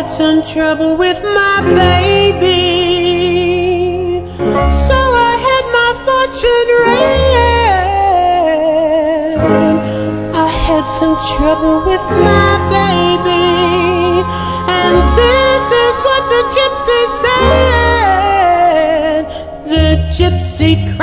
had some trouble with my baby, so I had my fortune read. I had some trouble with my baby, and this is what the gypsy said. The gypsy